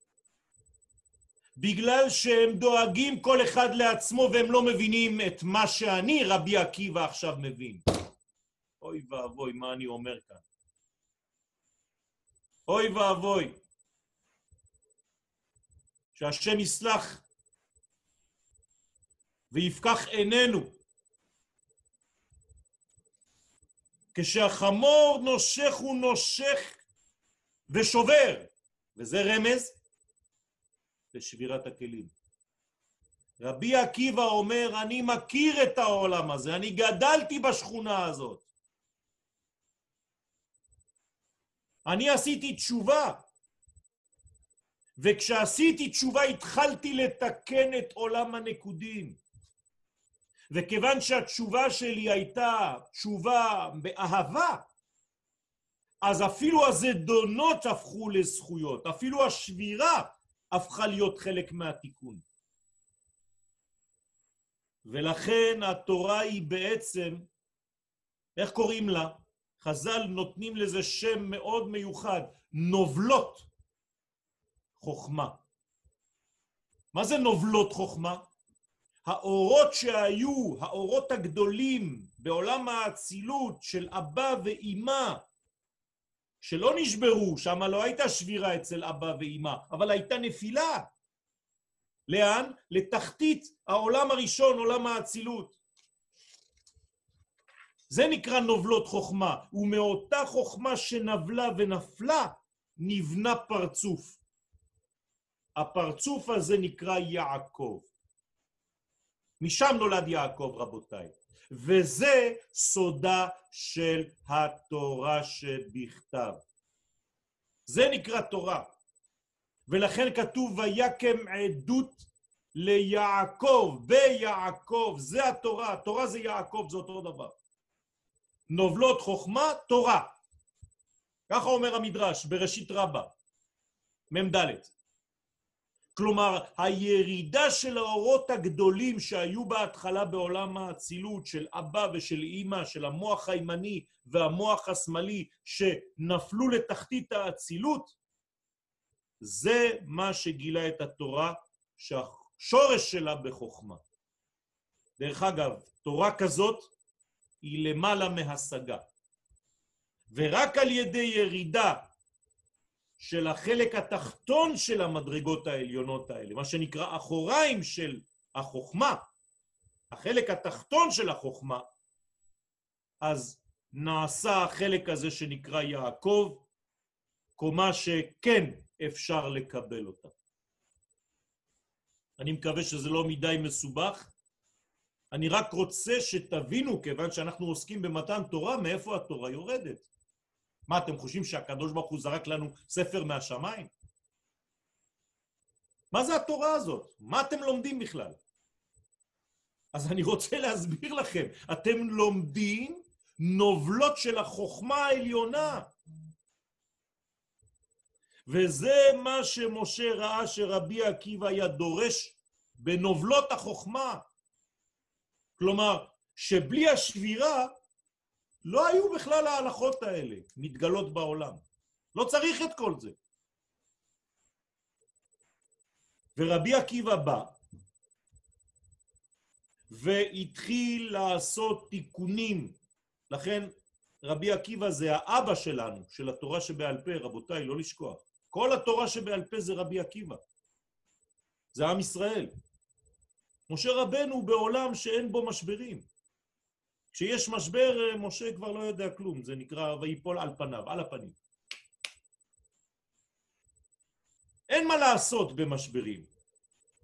בגלל שהם דואגים כל אחד לעצמו והם לא מבינים את מה שאני, רבי עקיבא, עכשיו מבין. אוי ואבוי, מה אני אומר כאן? אוי ואבוי. שהשם יסלח ויפקח עינינו. כשהחמור נושך הוא נושך ושובר, וזה רמז לשבירת הכלים. רבי עקיבא אומר, אני מכיר את העולם הזה, אני גדלתי בשכונה הזאת. אני עשיתי תשובה, וכשעשיתי תשובה התחלתי לתקן את עולם הנקודים. וכיוון שהתשובה שלי הייתה תשובה באהבה, אז אפילו הזדונות הפכו לזכויות, אפילו השבירה הפכה להיות חלק מהתיקון. ולכן התורה היא בעצם, איך קוראים לה? חז"ל נותנים לזה שם מאוד מיוחד, נובלות חוכמה. מה זה נובלות חוכמה? האורות שהיו, האורות הגדולים בעולם האצילות של אבא ואימא, שלא נשברו, שם לא הייתה שבירה אצל אבא ואימא, אבל הייתה נפילה. לאן? לתחתית העולם הראשון, עולם האצילות. זה נקרא נובלות חוכמה, ומאותה חוכמה שנבלה ונפלה, נבנה פרצוף. הפרצוף הזה נקרא יעקב. משם נולד יעקב, רבותיי. וזה סודה של התורה שבכתב. זה נקרא תורה. ולכן כתוב ויקם עדות ליעקב, ביעקב, זה התורה. התורה זה יעקב, זה אותו דבר. נובלות חוכמה, תורה. ככה אומר המדרש בראשית רבה, מ"ד. כלומר, הירידה של האורות הגדולים שהיו בהתחלה בעולם האצילות, של אבא ושל אמא, של המוח הימני והמוח השמאלי, שנפלו לתחתית האצילות, זה מה שגילה את התורה, שהשורש שלה בחוכמה. דרך אגב, תורה כזאת היא למעלה מהשגה. ורק על ידי ירידה של החלק התחתון של המדרגות העליונות האלה, מה שנקרא אחוריים של החוכמה, החלק התחתון של החוכמה, אז נעשה החלק הזה שנקרא יעקב, קומה שכן אפשר לקבל אותה. אני מקווה שזה לא מדי מסובך, אני רק רוצה שתבינו, כיוון שאנחנו עוסקים במתן תורה, מאיפה התורה יורדת. מה, אתם חושבים שהקדוש ברוך הוא זרק לנו ספר מהשמיים? מה זה התורה הזאת? מה אתם לומדים בכלל? אז אני רוצה להסביר לכם, אתם לומדים נובלות של החוכמה העליונה. וזה מה שמשה ראה שרבי עקיבא היה דורש בנובלות החוכמה. כלומר, שבלי השבירה לא היו בכלל ההלכות האלה מתגלות בעולם. לא צריך את כל זה. ורבי עקיבא בא והתחיל לעשות תיקונים. לכן רבי עקיבא זה האבא שלנו, של התורה שבעל פה, רבותיי, לא לשכוח. כל התורה שבעל פה זה רבי עקיבא. זה עם ישראל. משה רבנו בעולם שאין בו משברים. כשיש משבר, משה כבר לא יודע כלום. זה נקרא ויפול על פניו, על הפנים. אין מה לעשות במשברים.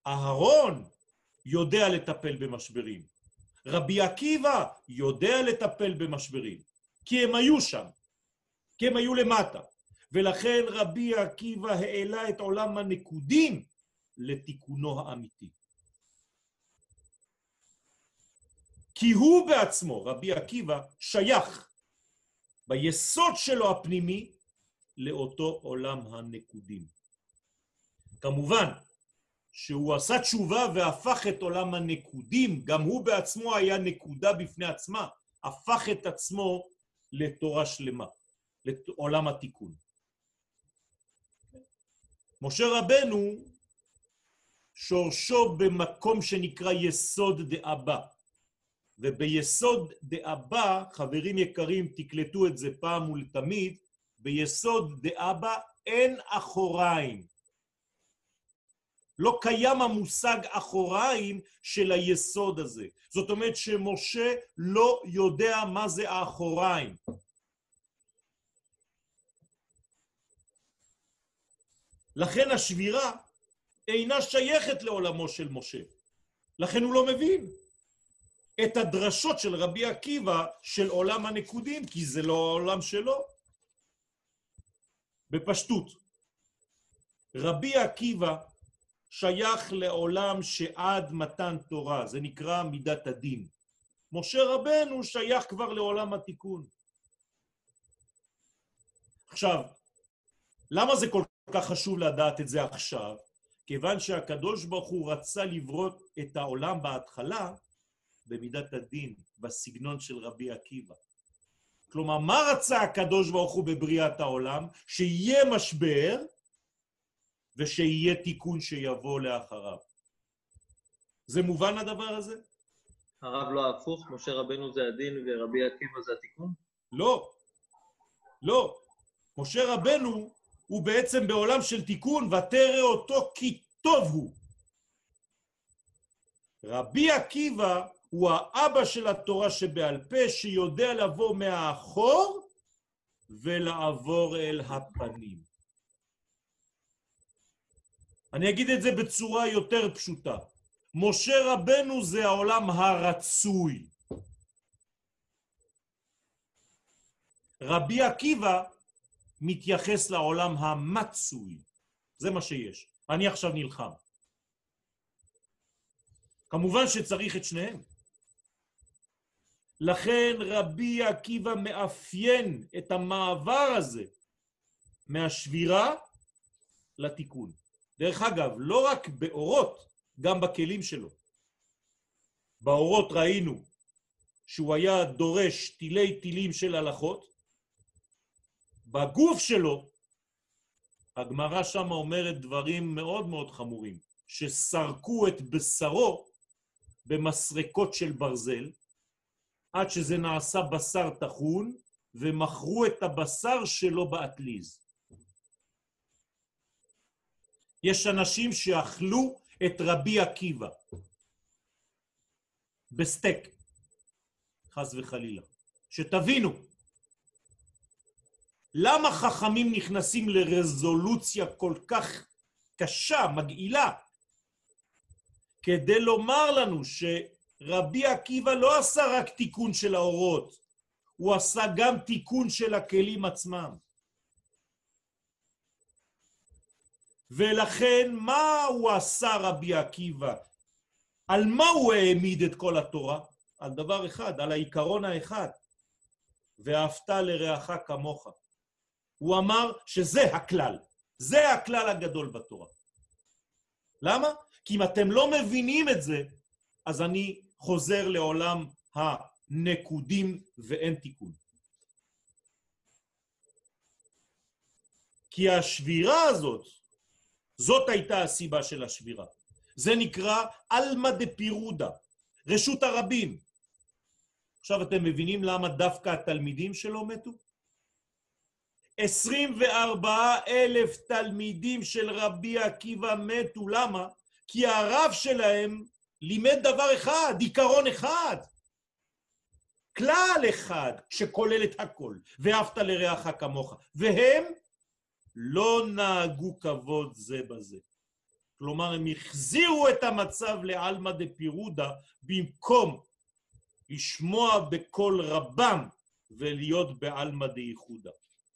אהרון יודע לטפל במשברים. רבי עקיבא יודע לטפל במשברים, כי הם היו שם, כי הם היו למטה. ולכן רבי עקיבא העלה את עולם הנקודים לתיקונו האמיתי. כי הוא בעצמו, רבי עקיבא, שייך ביסוד שלו הפנימי לאותו עולם הנקודים. כמובן שהוא עשה תשובה והפך את עולם הנקודים, גם הוא בעצמו היה נקודה בפני עצמה, הפך את עצמו לתורה שלמה, לעולם התיקון. משה רבנו שורשו במקום שנקרא יסוד דאבא, וביסוד דאבא, חברים יקרים, תקלטו את זה פעם ולתמיד, ביסוד דאבא אין אחוריים. לא קיים המושג אחוריים של היסוד הזה. זאת אומרת שמשה לא יודע מה זה האחוריים. לכן השבירה אינה שייכת לעולמו של משה. לכן הוא לא מבין את הדרשות של רבי עקיבא של עולם הנקודים, כי זה לא העולם שלו. בפשטות, רבי עקיבא שייך לעולם שעד מתן תורה, זה נקרא מידת הדין. משה רבנו שייך כבר לעולם התיקון. עכשיו, למה זה כל כך חשוב לדעת את זה עכשיו? כיוון שהקדוש ברוך הוא רצה לברוא את העולם בהתחלה במידת הדין, בסגנון של רבי עקיבא. כלומר, מה רצה הקדוש ברוך הוא בבריאת העולם? שיהיה משבר ושיהיה תיקון שיבוא לאחריו. זה מובן הדבר הזה? הרב לא הפוך, משה רבנו זה הדין ורבי עקיבא זה התיקון? לא, לא. משה רבנו הוא בעצם בעולם של תיקון, ותראה אותו כי טוב הוא. רבי עקיבא הוא האבא של התורה שבעל פה, שיודע לבוא מהאחור ולעבור אל הפנים. אני אגיד את זה בצורה יותר פשוטה. משה רבנו זה העולם הרצוי. רבי עקיבא מתייחס לעולם המצוי. זה מה שיש. אני עכשיו נלחם. כמובן שצריך את שניהם. לכן רבי עקיבא מאפיין את המעבר הזה מהשבירה לתיקון. דרך אגב, לא רק באורות, גם בכלים שלו. באורות ראינו שהוא היה דורש תילי תילים של הלכות. בגוף שלו, הגמרא שם אומרת דברים מאוד מאוד חמורים, שסרקו את בשרו במסרקות של ברזל, עד שזה נעשה בשר תחון, ומכרו את הבשר שלו באטליז. יש אנשים שאכלו את רבי עקיבא בסטייק, חס וחלילה. שתבינו, למה חכמים נכנסים לרזולוציה כל כך קשה, מגעילה? כדי לומר לנו שרבי עקיבא לא עשה רק תיקון של האורות, הוא עשה גם תיקון של הכלים עצמם. ולכן מה הוא עשה רבי עקיבא? על מה הוא העמיד את כל התורה? על דבר אחד, על העיקרון האחד. ואהבת לרעך כמוך. הוא אמר שזה הכלל. זה הכלל הגדול בתורה. למה? כי אם אתם לא מבינים את זה, אז אני חוזר לעולם הנקודים ואין תיקון. כי השבירה הזאת, זאת הייתה הסיבה של השבירה. זה נקרא אלמא דפירודה, רשות הרבים. עכשיו אתם מבינים למה דווקא התלמידים שלו מתו? 24,000 תלמידים של רבי עקיבא מתו. למה? כי הרב שלהם לימד דבר אחד, עיקרון אחד. כלל אחד שכולל את הכל. ואהבת לרעך כמוך. והם לא נהגו כבוד זה בזה. כלומר, הם החזירו את המצב לעלמא דפירודה, במקום לשמוע בקול רבם ולהיות בעלמא דייחודה.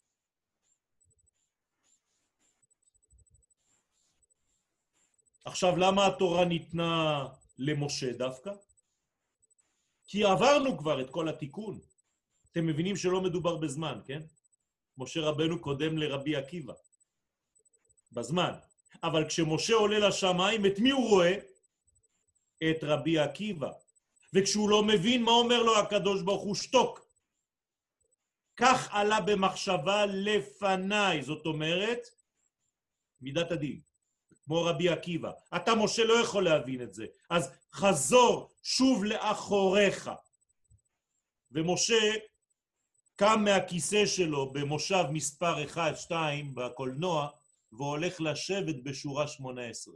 עכשיו, למה התורה ניתנה למשה דווקא? כי עברנו כבר את כל התיקון. אתם מבינים שלא מדובר בזמן, כן? משה רבנו קודם לרבי עקיבא. בזמן. אבל כשמשה עולה לשמיים, את מי הוא רואה? את רבי עקיבא. וכשהוא לא מבין, מה אומר לו הקדוש ברוך הוא? שתוק. כך עלה במחשבה לפניי. זאת אומרת, מידת הדין. כמו רבי עקיבא. אתה משה לא יכול להבין את זה. אז חזור שוב לאחוריך. ומשה קם מהכיסא שלו במושב מספר 1-2 בקולנוע, והולך לשבת בשורה 18.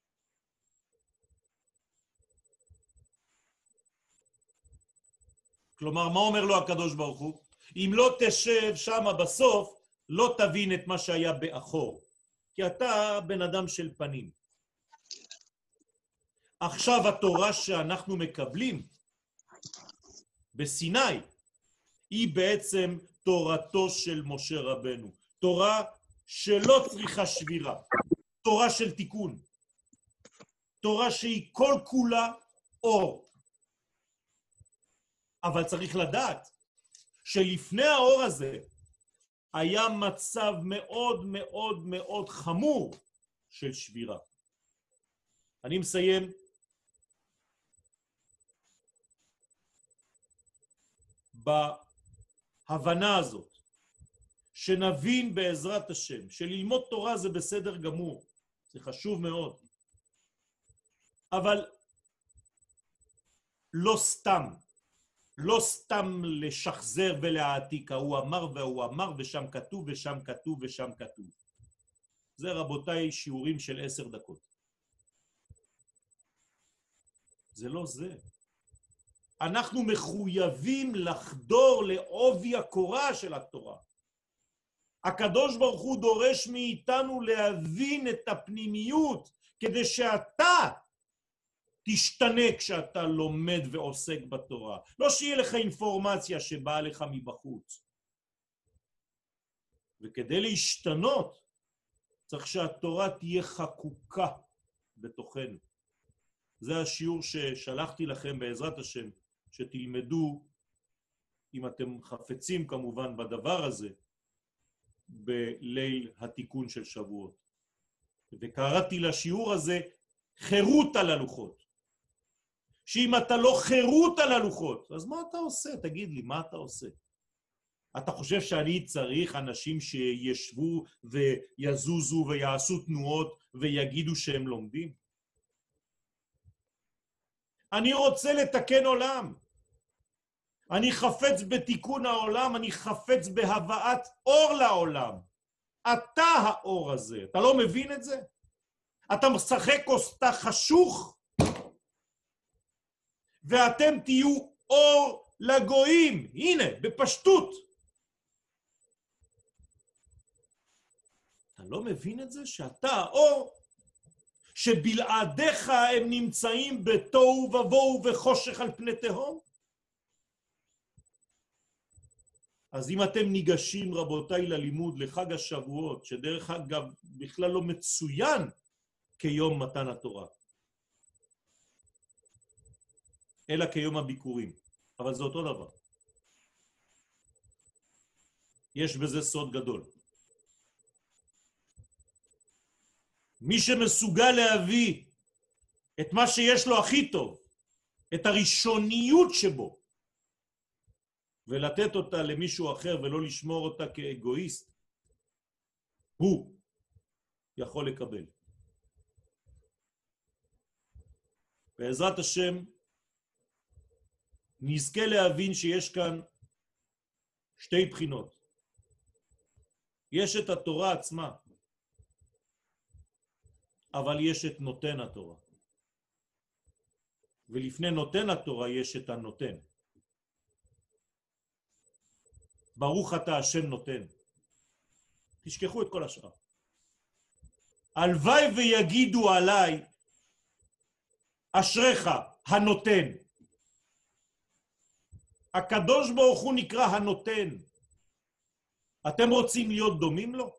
כלומר, מה אומר לו הקדוש ברוך הוא? אם לא תשב שם בסוף, לא תבין את מה שהיה באחור. כי אתה בן אדם של פנים. עכשיו התורה שאנחנו מקבלים בסיני, היא בעצם תורתו של משה רבנו. תורה שלא צריכה שבירה. תורה של תיקון. תורה שהיא כל כולה אור. אבל צריך לדעת שלפני האור הזה היה מצב מאוד מאוד מאוד חמור של שבירה. אני מסיים. בהבנה הזאת, שנבין בעזרת השם, שללמוד תורה זה בסדר גמור, זה חשוב מאוד, אבל לא סתם לשחזר ולהעתיק, הוא אמר והוא אמר ושם כתוב ושם כתוב ושם כתוב. זה רבותיי שיעורים של 10 דקות. זה לא זה. אנחנו מחויבים לחדור לעובי הקורה של התורה. הקדוש ברוך הוא דורש מאיתנו להבין את הפנימיות, כדי שאתה תשתנה כשאתה לומד ועוסק בתורה. לא שיהיה לך אינפורמציה שבאה לך מבחוץ. וכדי להשתנות, צריך שהתורה תהיה חקוקה בתוכנו. זה השיעור ששלחתי לכם בעזרת השם, שתלמדו, אם אתם חפצים כמובן בדבר הזה, בליל התיקון של שבועות. וקראתי לשיעור הזה חירות על הלוחות. שאם אתה לא חירות על הלוחות, אז מה אתה עושה? תגיד לי, מה אתה עושה? אתה חושב שאני צריך אנשים שישבו ויזוזו ויעשו תנועות ויגידו שהם לומדים? אני רוצה לתקן עולם. אני חפץ בתיקון העולם, אני חפץ בהבאת אור לעולם. אתה האור הזה, אתה לא מבין את זה? אתה משחק אותה חשוך, ואתם תהיו אור לגויים. הנה, בפשטות. אתה לא מבין את זה? שאתה האור, שבלעדיך הם נמצאים בתוהו ובוהו וחושך על פני תהום? אז אם אתם ניגשים, רבותיי, ללימוד, לחג השבועות, שדרך אגב בכלל לא מצוין כיום מתן התורה, אלא כיום הביקורים, אבל זה אותו דבר. יש בזה סוד גדול. מי שמסוגל להביא את מה שיש לו הכי טוב, את הראשוניות שבו, ולתת אותה למישהו אחר ולא לשמור אותה כאגואיסט, הוא יכול לקבל. בעזרת השם נזכה להבין שיש כאן שתי בחינות. יש את התורה עצמה, אבל יש את נותן התורה. ולפני נותן התורה יש את הנותן. ברוך אתה השם נותן. תשכחו את כל השאר. הלוואי ויגידו עליי, אשריך, הנותן. הקדוש ברוך הוא נקרא הנותן. אתם רוצים להיות דומים לו?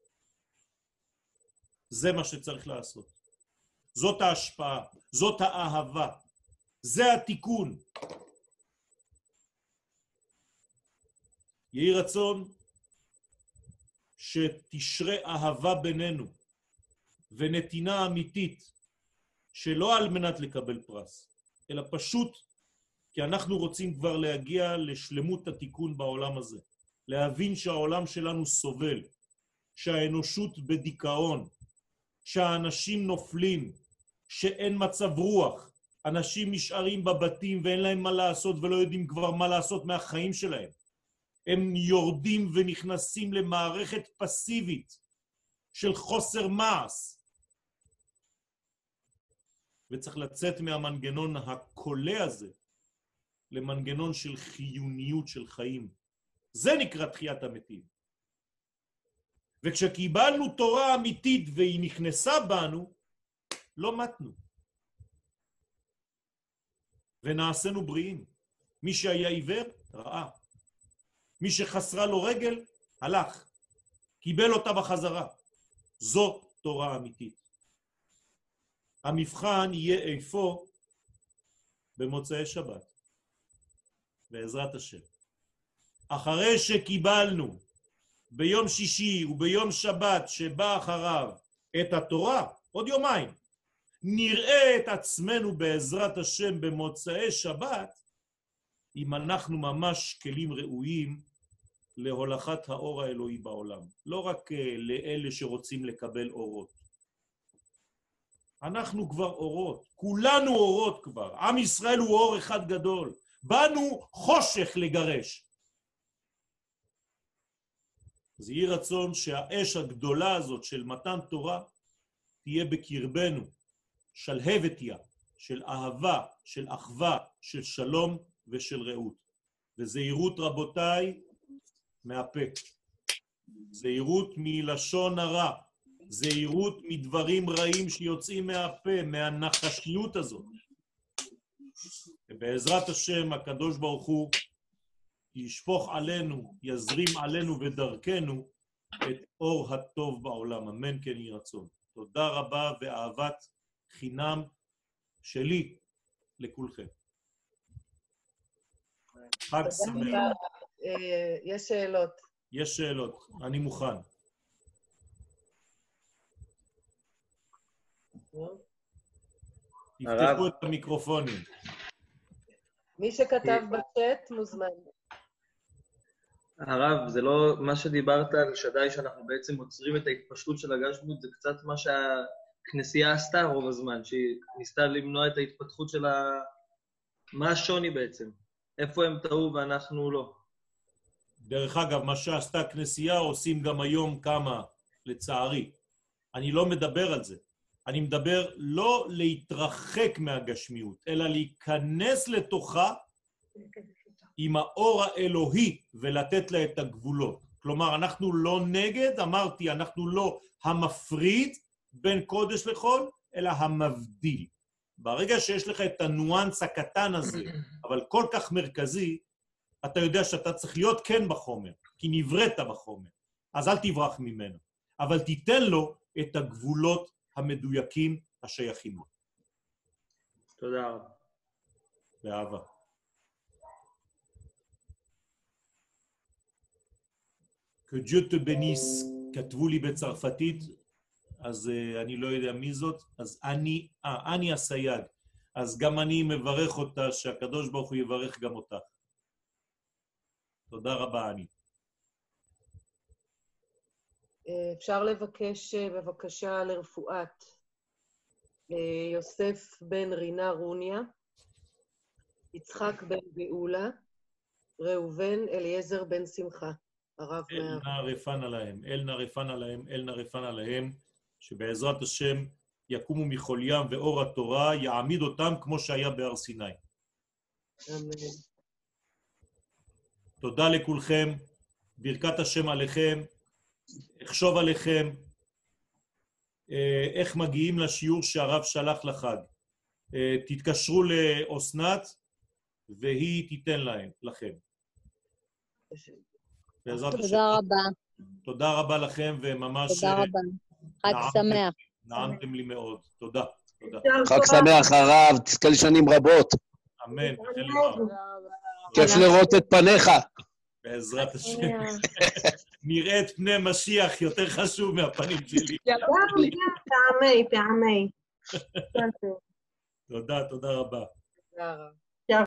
זה מה שצריך לעשות. זאת ההשפעה, זאת האהבה, זה התיקון. יהי רצון שתשרה אהבה בינינו ונתינה אמיתית, שלא על מנת לקבל פרס, אלא פשוט כי אנחנו רוצים כבר להגיע לשלמות התיקון בעולם הזה. להבין שהעולם שלנו סובל, שהאנושות בדיכאון, שהאנשים נופלים, שאין מצב רוח, אנשים נשארים בבתים ואין להם מה לעשות ולא יודעים כבר מה לעשות מהחיים שלהם. הם יורדים ונכנסים למערכת פסיבית של חוסר מעש. וצריך לצאת מהמנגנון הקולה הזה למנגנון של חיוניות של חיים. זה נקרא תחיית המתים. וכשקיבלנו תורה אמיתית והיא נכנסה בנו, לא מתנו. ונעשינו בריאים. מי שהיה עיוור, ראה. מי שחסרה לו רגל, הלך. קיבל אותה בחזרה. זו תורה אמיתית. המבחן יהיה איפה במוצאי שבת. בעזרת השם. אחרי שקיבלנו ביום שישי וביום שבת שבא אחריו את התורה, עוד יומיים, נראה את עצמנו בעזרת השם במוצאי שבת, אם אנחנו ממש כלים ראויים להולכת האור האלוהי בעולם. לא רק לאלה שרוצים לקבל אורות. אנחנו כבר אורות, כולנו אורות כבר. עם ישראל הוא אור אחד גדול. באנו חושך לגרש. אז יהי רצון שהאש הגדולה הזאת של מתן תורה תהיה בקרבנו, שלהבתיה, של אהבה, של אחווה, של שלום ושל רעות. וזהירות רבותיי מהפה. זהירות מלשון הרע. זהירות מדברים רעים שיוצאים מהפה, מהנחשיות הזאת. ובעזרת השם הקדוש ברוך הוא ישפוך עלינו, יזרים עלינו ודרכנו את אור הטוב בעולם. אמן כן יהי רצון. תודה רבה ואהבת חינם שלי לכולכם. חג שמח. יש שאלות. יש שאלות, אני מוכן. תפתחו את המיקרופונים. מי שכתב בצ'אט מוזמן. הרב, זה לא מה שדיברת על שדי שאנחנו בעצם עוצרים את ההתפשטות של הגשמיות, זה קצת מה שהכנסייה עשתה רוב הזמן, שהיא ניסתה למנוע את ההתפתחות של מה השוני בעצם? איפה הם טעו ואנחנו לא? דרך אגב, מה שעשתה הכנסייה עושים גם היום כמה, לצערי. אני לא מדבר על זה. אני מדבר לא להתרחק מהגשמיות, אלא להיכנס לתוכה עם האור האלוהי ולתת לה את הגבולות. כלומר, אנחנו לא נגד, אמרתי, אנחנו לא המפריד בין קודש לחול, אלא המבדיל. ברגע שיש לך את הניואנס הקטן הזה, אבל כל כך מרכזי, אתה יודע שאתה צריך להיות כן בחומר, כי נבראת בחומר. אז אל תברח ממנו, אבל תיתן לו את הגבולות המדויקים השייכים לו. תודה רבה. באהבה. Que Dieu te bénisse, כתבו לי בצרפתית, אז אני לא יודע מי זאת, אז אני הסייג. אז גם אני מברך אותה, שהקדוש ברוך הוא יברך גם אותך. תודה רבה, אני. אפשר לבקש בבקשה לרפואת יוסף בן רינה רוניה, יצחק בן גאולה, ראובן אליעזר בן שמחה. הרב אל נא רפן עליהם, אל נא רפן עליהם, אל נא רפן עליהם, שבעזרת השם יקומו מחוליים ואור התורה יעמיד אותם כמו שהיה בהר סיני. אמן. תודה לכולכם, ברכת השם עליכם, אחשוב עליכם, איך מגיעים לשיעור שהרב שלח לחג. תתקשרו לאסנת, והיא תיתן לכם. תודה רבה. תודה רבה לכם, וממש... תודה רבה. חג שמח. נעמתם לי מאוד. תודה. חג שמח הרב, תזכה לשנים רבות. אמן. כיף לראות את פניך. בעזרת השם. נראה את פני משיח יותר חשוב מהפנים שלי. פעמי. תודה רבה. תודה רבה.